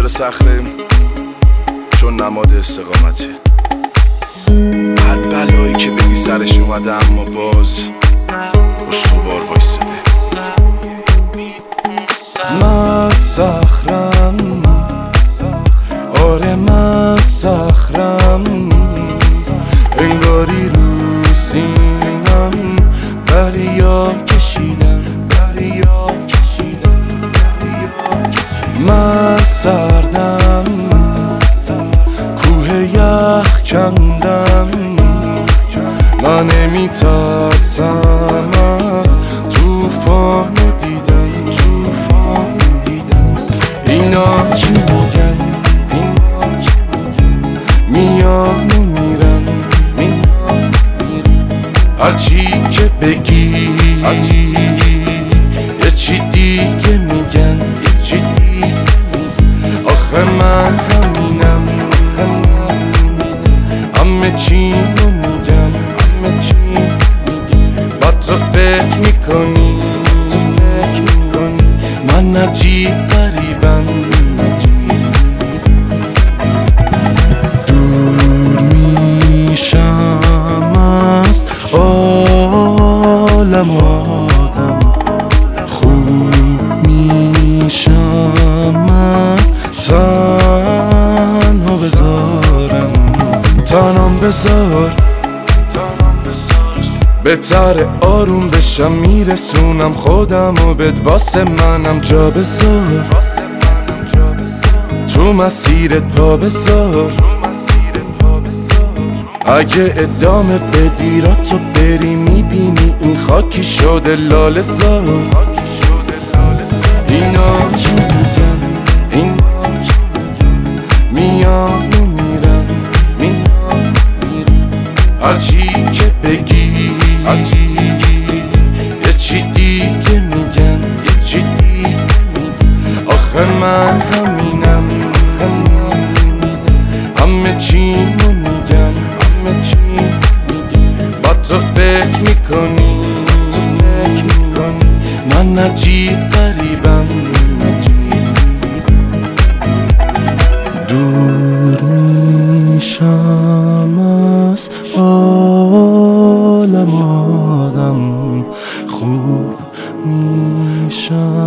سر صخره چون نماد استقامتی. هر بلایی که بگی سرش اومده اما باز استوار وایساده. من صخرم، آره من صخرم، انگاری رو سینم دریا کشیدم. من سردم، کوه یخ کندم، من نمیترسم از توفان دیدن. اینا چی میگن؟ میان و میرن، هرچی که بگی یه چی دیگه میگن. آخه من همینم، همه چی رو میگم. بعد تو فکر میکنی من عجیب غریبم. دور میشم از عالم آدم، خوب میشم من تنها بذار بهتره آروم بشم، میرسونم خودم و بد واسه منم جا بذار، تو مسیرت پا بذار. اگه ادامه بدی را تو بری میبینی این خاکی شده لاله زار. اینا چی میگن؟ میان و میرن، هرچی که بگی یه چی دیگه میگن. آخه من همینم، همه چی رو میگم. با تو فکر میکنی من عجیب غریبم. دور میشم از عالم آدم، خوب میشم